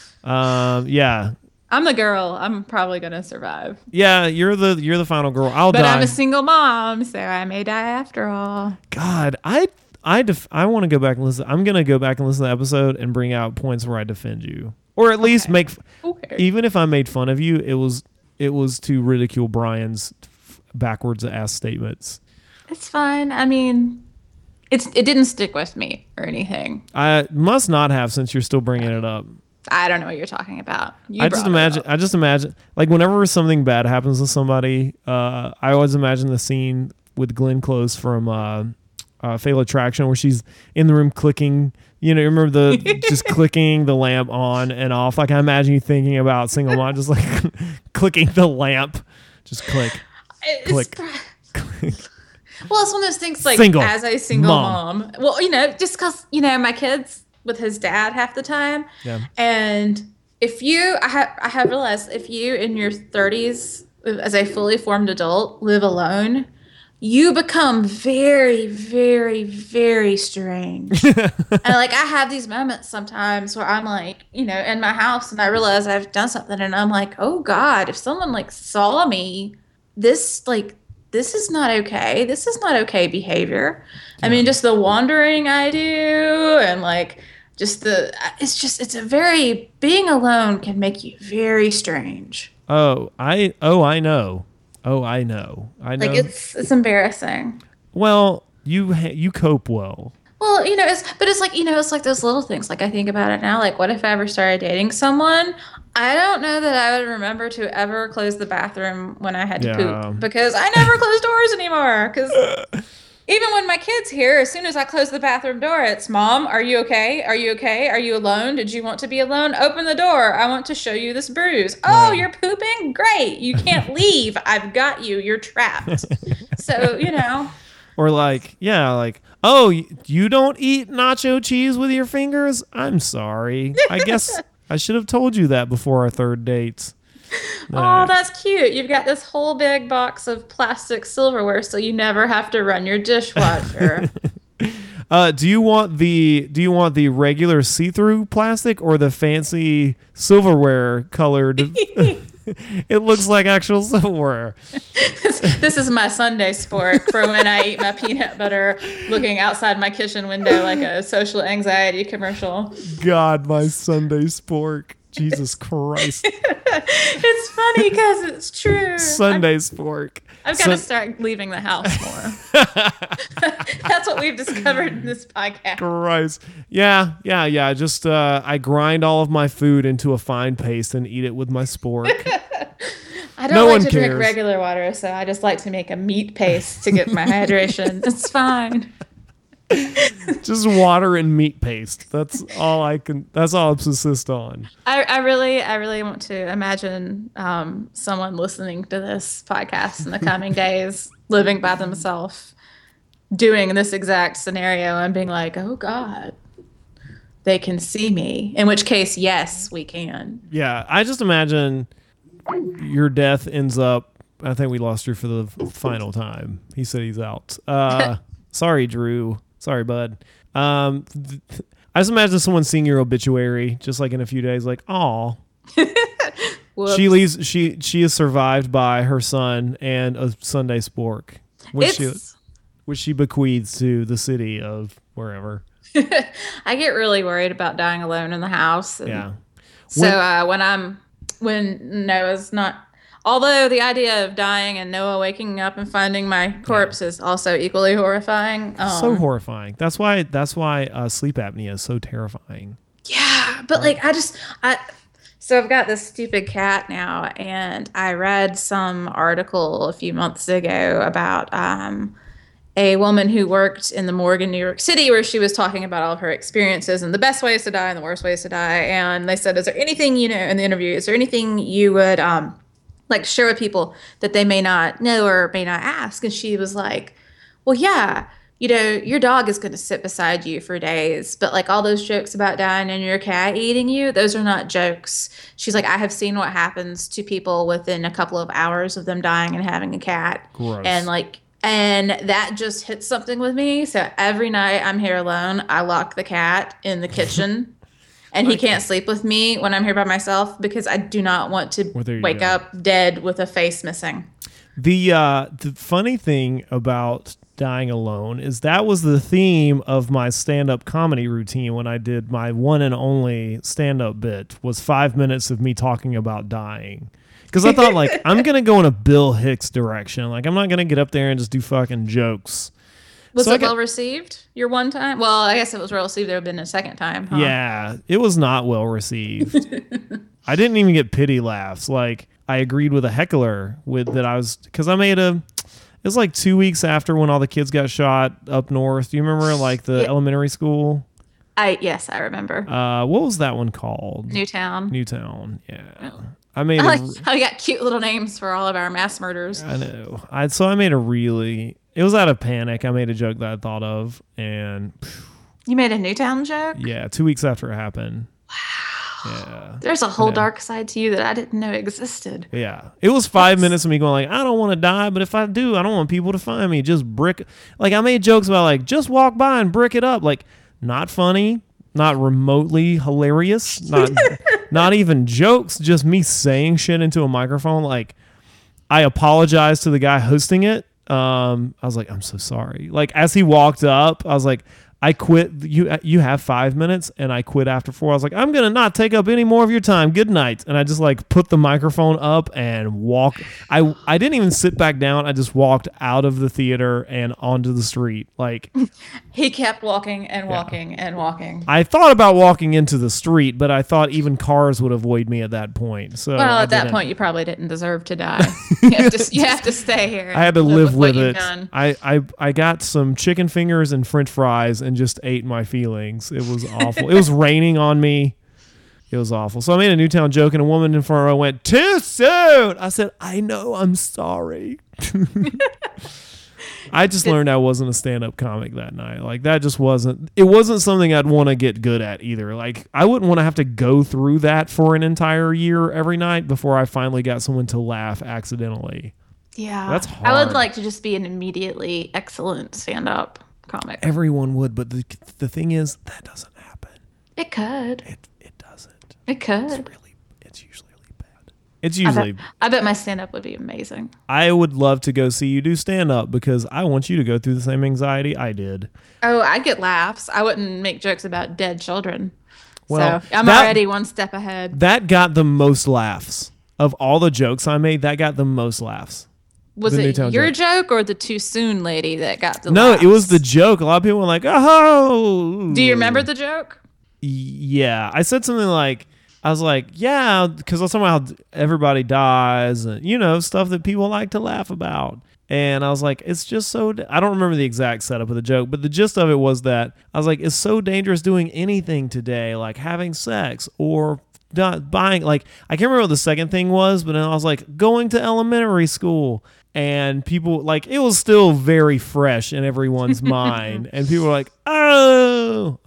yeah. I'm the girl. I'm probably going to survive. Yeah, you're the final girl. I'll die. But I'm a single mom, so I may die after all. God, I want to go back and listen. I'm going to go back and listen to the episode and bring out points where I defend you. Or at least make, even if I made fun of you, it was to ridicule Brian's backwards ass statements. It's fine. I mean, it didn't stick with me or anything. I must not have, since you're still bringing it up. I don't know what you're talking about. I just imagine, like, whenever something bad happens to somebody, I always imagine the scene with Glenn Close from Fatal Attraction, where she's in the room clicking. You know, remember the just clicking the lamp on and off. Like I imagine you thinking about Single Mom, just like clicking the lamp, just click, click. Well, it's one of those things like as a single mom. Well, you know, just because, you know, my kid's with his dad half the time. Yeah. And if you, I have realized if you in your 30s as a fully formed adult live alone, you become very, very, very strange. And like I have these moments sometimes where I'm like, you know, in my house and I realize I've done something and I'm like, oh God, if someone like saw me, this is not okay. This is not okay behavior. Yeah. I mean, just the wandering I do and like being alone can make you very strange. I know. Like it's embarrassing. Well, you cope well. Well, you know, it's like, you know, it's like those little things. Like I think about it now, like what if I ever started dating someone? I don't know that I would remember to ever close the bathroom when I had to poop because I never close doors anymore. Because even when my kid's here, as soon as I close the bathroom door, it's Mom, are you okay? Are you okay? Are you alone? Did you want to be alone? Open the door. I want to show you this bruise. Oh, you're pooping? Great. You can't leave. I've got you. You're trapped. So, you know. Or like, oh, you don't eat nacho cheese with your fingers? I'm sorry. I guess I should have told you that before our third date. Oh, that's cute. You've got this whole big box of plastic silverware so you never have to run your dishwasher. Do you want the regular see-through plastic or the fancy silverware colored? It looks like actual silverware. This is my Sunday sport for when I eat my peanut butter looking outside my kitchen window like a social anxiety commercial. God, my Sunday sport. Jesus Christ. It's funny because it's true. Sunday spork. I've got to start leaving the house more. That's what we've discovered in this podcast. Christ. Yeah. Just I grind all of my food into a fine paste and eat it with my spork. I don't like to drink regular water, so I just like to make a meat paste to get my hydration. It's fine. Just water and meat paste. That's all I subsist on. I really want to imagine someone listening to this podcast in the coming days living by themselves doing this exact scenario and being like, oh God, they can see me. In which case, yes, we can. Yeah, I just imagine your death ends up, I think we lost Drew for the final time. He said he's out. Sorry, Drew. Sorry, bud. I just imagine someone seeing your obituary just like in a few days, like, aw. She leaves. She is survived by her son and a Sunday spork, which she bequeads to the city of wherever. I get really worried about dying alone in the house. Yeah. So when Noah's not. Although the idea of dying and Noah waking up and finding my corpse is also equally horrifying. So horrifying. That's why sleep apnea is so terrifying. Yeah, but so I've got this stupid cat now, and I read some article a few months ago about a woman who worked in the morgue in New York City where she was talking about all of her experiences and the best ways to die and the worst ways to die. And they said, is there anything, in the interview, is there anything you would like share with people that they may not know or may not ask? And she was like, well, yeah, your dog is going to sit beside you for days, but like all those jokes about dying and your cat eating you, those are not jokes. She's like, I have seen what happens to people within a couple of hours of them dying and having a cat. Gross. And that just hit something with me. So every night I'm here alone, I lock the cat in the kitchen. And he can't sleep with me when I'm here by myself because I do not want to wake up dead with a face missing. The funny thing about dying alone is that was the theme of my stand-up comedy routine when I did my one and only stand-up bit was 5 minutes of me talking about dying. Because I thought, like, I'm going to go in a Bill Hicks direction. Like, I'm not going to get up there and just do fucking jokes. Was it well received your one time? Well, I guess it was well received. There would have been a second time, huh? Yeah, it was not well received. I didn't even get pity laughs. Like, I agreed with a heckler because I made was like 2 weeks after when all the kids got shot up north. Do you remember like the elementary school? Yes, I remember. What was that one called? Newtown. Yeah. Oh. I made how we got cute little names for all of our mass murders. I know. I made it was out of panic. I made a joke that I thought of, and you made a Newtown joke? Yeah, 2 weeks after it happened. Wow. Yeah. There's a whole dark side to you that I didn't know existed. Yeah. It was 5 minutes of me going like, I don't want to die, but if I do, I don't want people to find me. Just brick. Like, I made jokes about like, just walk by and brick it up. Like, not funny, not remotely hilarious, not even jokes, just me saying shit into a microphone. Like, I apologized to the guy hosting it. I was like, I'm so sorry. Like, as he walked up, I was like, I quit. You have 5 minutes, and I quit after 4. I was like, I'm gonna not take up any more of your time. Good night. And I just like put the microphone up and walk. I didn't even sit back down. I just walked out of the theater and onto the street. Like, he kept walking and walking and walking. I thought about walking into the street, but I thought even cars would avoid me at that point. So at that point, you probably didn't deserve to die. You have to stay here. I had to live with it. I got some chicken fingers and French fries and just ate my feelings. It was awful. It was raining on me. It was awful. So I made a Newtown joke, and a woman in front of me went, "Too soon." I said, "I know. I'm sorry." I just learned I wasn't a stand-up comic that night. Like, that just wasn't. It wasn't something I'd want to get good at either. Like, I wouldn't want to have to go through that for an entire year every night before I finally got someone to laugh accidentally. Yeah, that's hard. I would like to just be an immediately excellent stand-up comic. Everyone would, but the thing is, that doesn't happen. It could. It doesn't. It could. It's usually really bad. It's usually. I bet my stand-up would be amazing. I would love to go see you do stand-up because I want you to go through the same anxiety I did. Oh, I'd get laughs. I wouldn't make jokes about dead children. Well, so I'm already one step ahead. That got the most laughs. Of all the jokes I made, that got the most laughs. Was it your joke or the too soon lady that got the No, laughs? it was the joke. A lot of people were like, oh. Do you remember the joke? Yeah. I said something like, I was like, yeah, because I was talking about how everybody dies and, stuff that people like to laugh about. And I was like, it's just so, I don't remember the exact setup of the joke, but the gist of it was that I was like, it's so dangerous doing anything today, like having sex or buying, like, I can't remember what the second thing was, but then I was like, going to elementary school. And people, like, it was still very fresh in everyone's mind. And people were like, oh.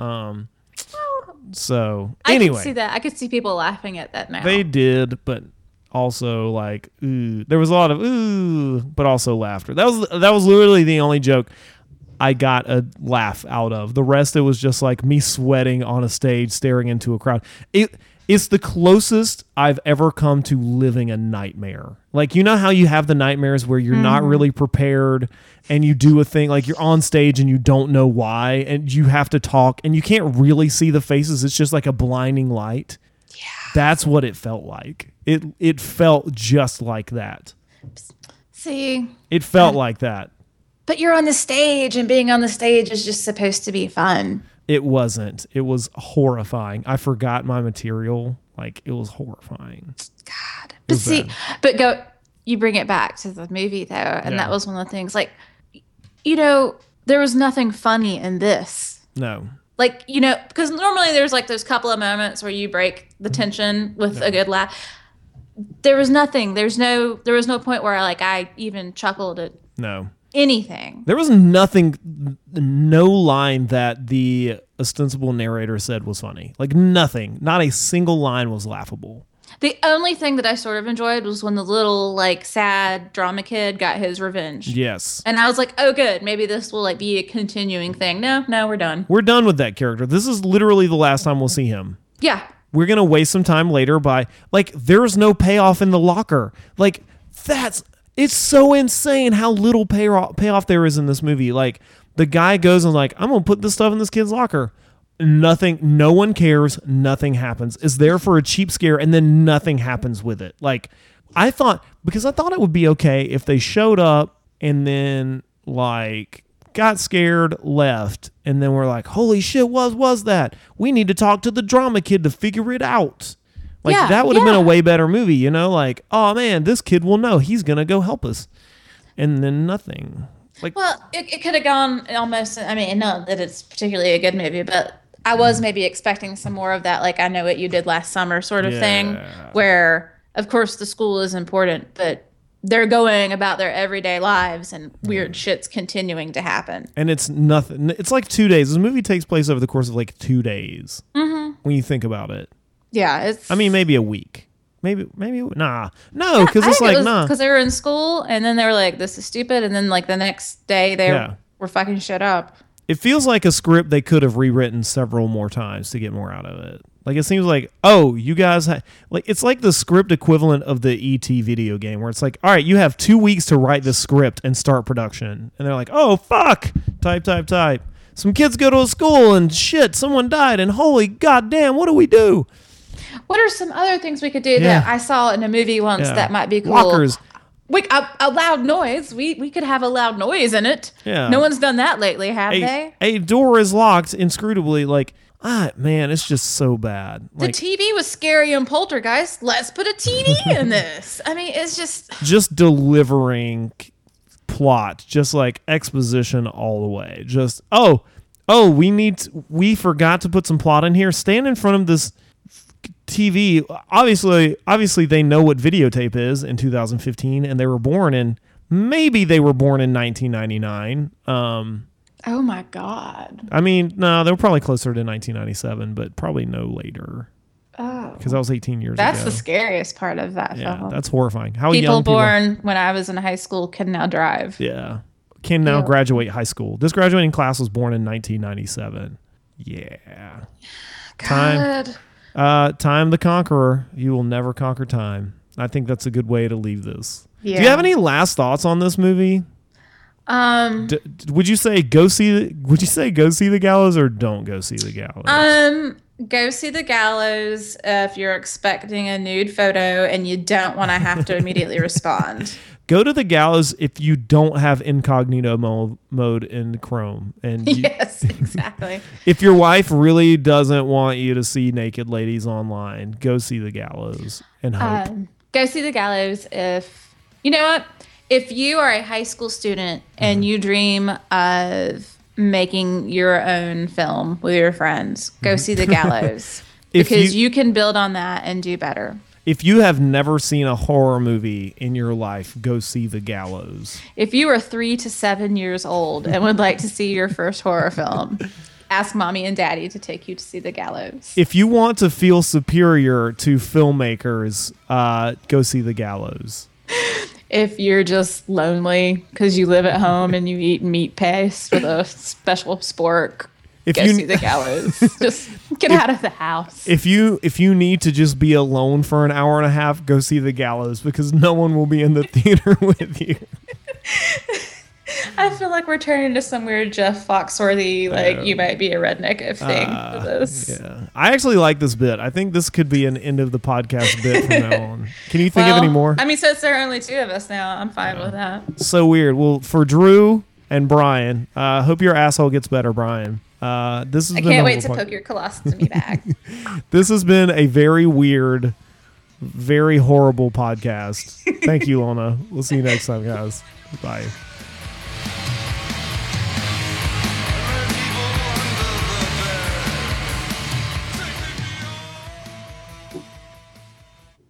So, anyway. I could see that. I could see people laughing at that now. They did, but also, like, ooh. There was a lot of ooh, but also laughter. That was literally the only joke I got a laugh out of. The rest, it was just, like, me sweating on a stage, staring into a crowd. It's the closest I've ever come to living a nightmare. Like, you know how you have the nightmares where you're not really prepared and you do a thing, like you're on stage and you don't know why and you have to talk and you can't really see the faces. It's just like a blinding light. Yeah. That's what it felt like. It felt just like that. See? It felt like that. But you're on the stage and being on the stage is just supposed to be fun. It wasn't. It was horrifying. I forgot my material. Like, it was horrifying. God. But see, bad. You bring it back to the movie, though, and that was one of the things. Like, there was nothing funny in this. No. Like, because normally there's, like, those couple of moments where you break the tension with a good laugh. There was nothing. There was no point where, I even chuckled at anything. There was nothing, no line that the ostensible narrator said was funny. Like, nothing. Not a single line was laughable. The only thing that I sort of enjoyed was when the little, sad drama kid got his revenge. Yes. And I was like, oh, good. Maybe this will, be a continuing thing. No, we're done. We're done with that character. This is literally the last time we'll see him. Yeah. We're going to waste some time later by, there's no payoff in the locker. It's so insane how little payoff there is in this movie. Like, the guy goes and I'm going to put this stuff in this kid's locker. Nothing, no one cares. Nothing happens. It's there for a cheap scare, and then nothing happens with it. I thought it would be okay if they showed up and then, got scared, left, and then we're like, holy shit, what was that? We need to talk to the drama kid to figure it out. That would have been a way better movie, oh man, this kid will know. He's going to go help us. and then nothing. Like, well, it could have gone almost. I mean, not that it's particularly a good movie, but I was maybe expecting some more of that, like I Know What You Did Last Summer sort of thing, where of course the school is important, but they're going about their everyday lives and weird shit's continuing to happen. And it's nothing. It's like 2 days. This movie takes place over the course of like 2 days. Mm-hmm. When you think about it. Yeah, I mean, maybe a week. Maybe, no, because it's like, nah. Because they were in school, and then they were like, this is stupid, and then like the next day they were fucking shit up. It feels like a script they could have rewritten several more times to get more out of it. Like, it seems like, oh, you guys, like, it's like the script equivalent of the E.T. video game, where it's like, all right, you have 2 weeks to write this script and start production. And they're like, oh, fuck, type. Some kids go to a school, and shit, someone died, and holy goddamn, what do we do? What are some other things we could do that I saw in a movie once that might be cool? Lockers. A loud noise. We could have a loud noise in it. Yeah. No one's done that lately, have they? A door is locked inscrutably. Like, man, it's just so bad. Like, the TV was scary in Poltergeist. Let's put a TV in this. I mean, it's just delivering plot, just like exposition all the way. Just we forgot to put some plot in here. Stand in front of this TV. Obviously they know what videotape is in 2015, and they were born in 1999. Oh my God. I mean, no, they were probably closer to 1997, but probably no later. Oh. Because that was 18 years ago. That's the scariest part of that film. That's horrifying. How people young born when I was in high school can now drive. Yeah. Can now graduate high school. This graduating class was born in 1997. Yeah. God. Time the Conqueror. You will never conquer time. I think that's a good way to leave this. Yeah. Do you have any last thoughts on this movie? Would you say go see the Gallows or don't go see the Gallows? Go see the Gallows if you're expecting a nude photo and you don't want to have to immediately respond. Go to the Gallows if you don't have incognito mode in Chrome. And yes, exactly. If your wife really doesn't want you to see naked ladies online, go see the Gallows and hope. Go see the Gallows if, you know what? If you are a high school student and you dream of making your own film with your friends, go see the Gallows. Because you can build on that and do better. If you have never seen a horror movie in your life, go see The Gallows. If you are 3 to 7 years old and would like to see your first horror film, ask mommy and daddy to take you to see The Gallows. If you want to feel superior to filmmakers, go see The Gallows. If you're just lonely because you live at home and you eat meat paste with a special spork, go see The Gallows. Just get out of the house. If you need to just be alone for an hour and a half, go see The Gallows because no one will be in the theater with you. I feel like we're turning into some weird Jeff Foxworthy, like you might be a redneck if thing for this. Yeah, I actually like this bit. I think this could be an end of the podcast bit from now on. Can you think of any more? I mean, since there are only 2 of us now, I'm fine with that. So weird. Well, for Drew and Brian, hope your asshole gets better, Brian. I can't wait to poke your colostomy bag. This has been a very weird, very horrible podcast. Thank you, Lona. We'll see you next time, guys. Bye.